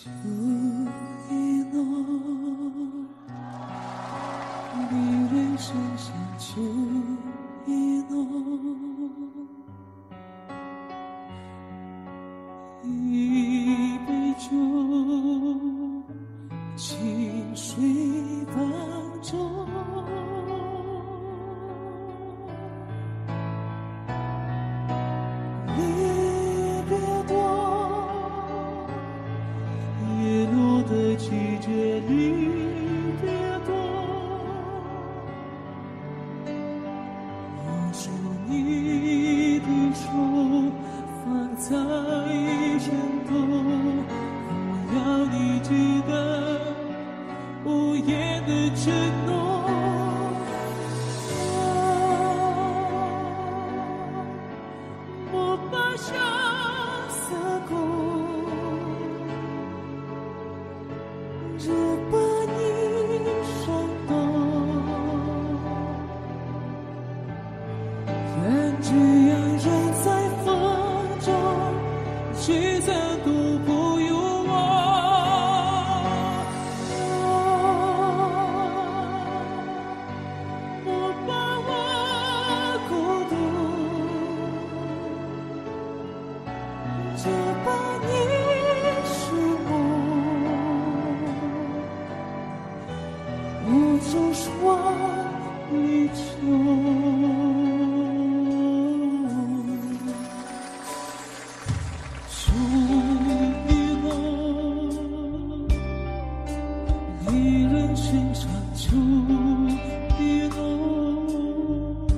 一诺，离人生相求一诺，一杯酒，清水泛舟。离别多，叶落的季节离别多，握住你的手，放在身后，我要你记得无言的承诺。我把相思勾，只把你伤透。愿这样人在风中，聚散都不由我。我把我孤独，只把你是我，无处双离愁。秋意浓，离人身上秋意浓，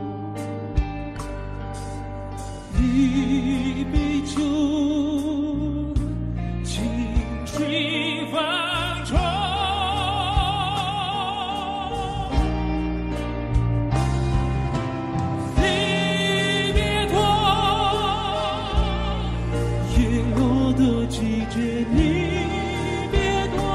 一杯酒，清水泛舟。离别多，叶落的季节离别多，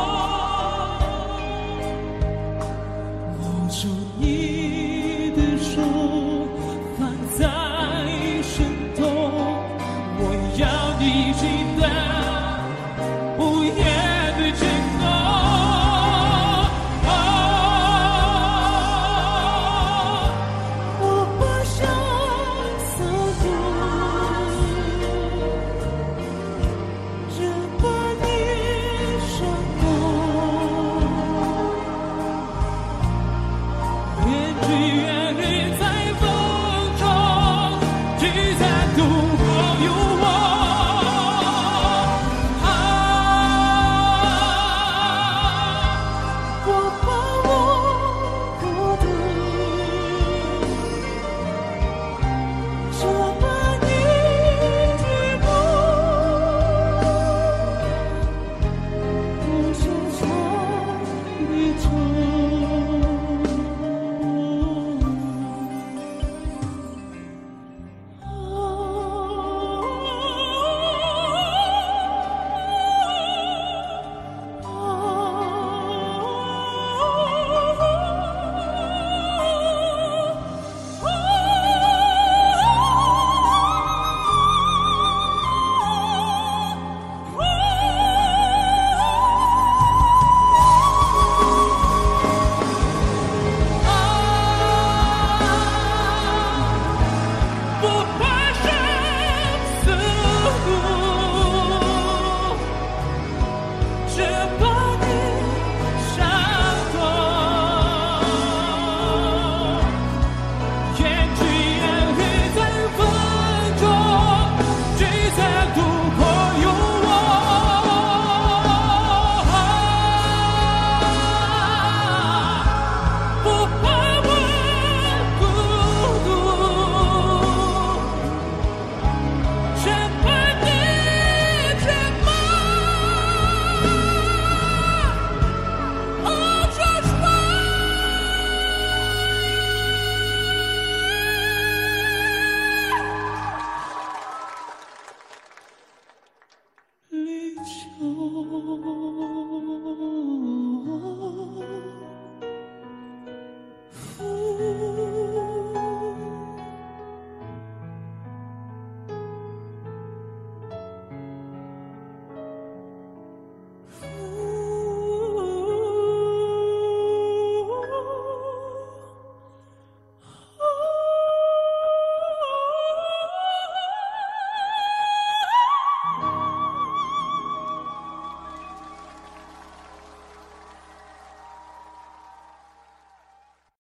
握住你的手，放在身头，我要你记得无言的承诺。我把相思勾，只把你伤透。愿只愿人在风中，聚散都不由我。